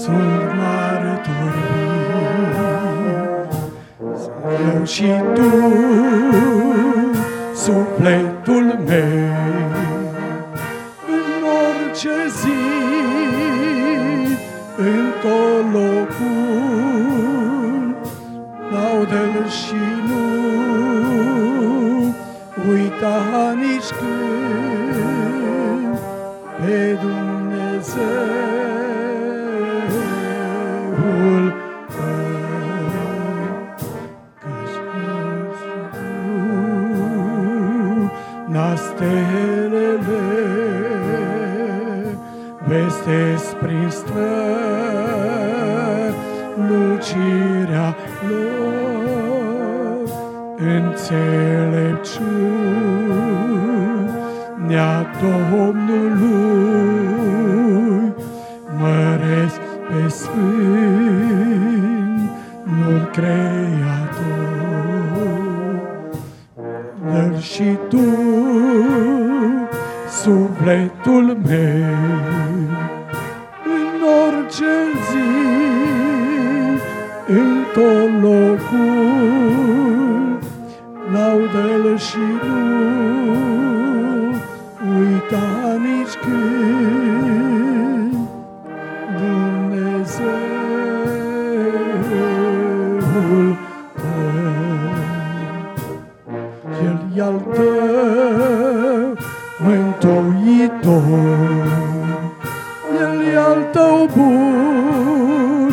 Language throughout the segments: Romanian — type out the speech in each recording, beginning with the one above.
sunt martori, eu și tu, sufletul meu, în orice zi, în tot locul, laudă-L și nu uita nici când pe Dumnezeul tău, căci nastelele vestesc prin strălucirea lor, înțelepciunea Domnului, măresc pe Sfântul Creator. Dă-L și tu, sufletul meu, în orice zi, în tot locul, laudă-L și nu uita nici când Dumnezeul tău. El-i al tău mântuitor, El-i al tău bun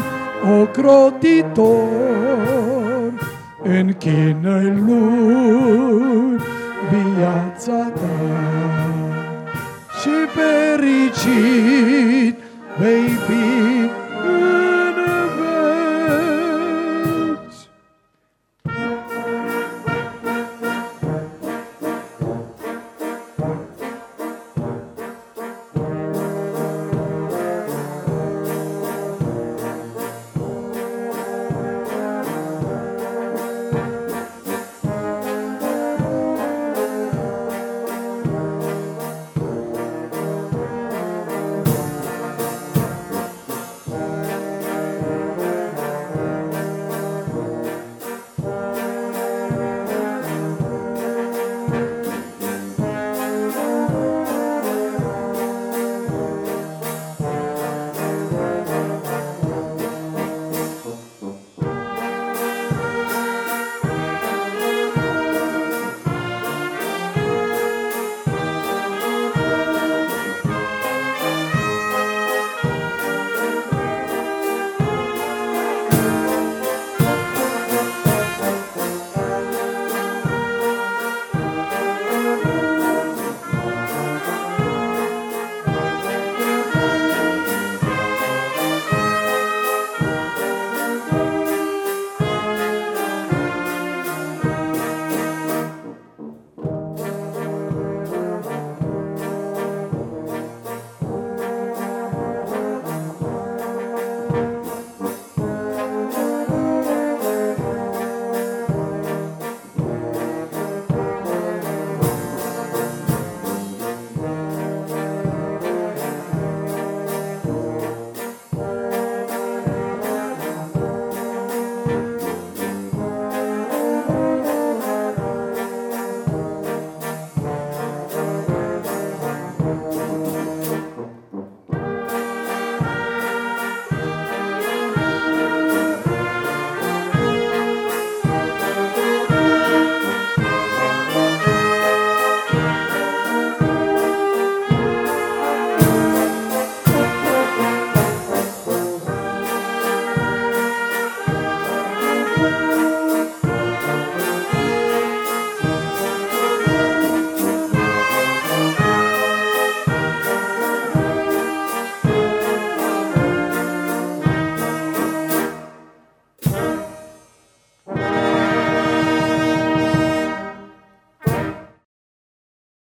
ocrotitor, închină-i Lui viața ta și fericit vei fi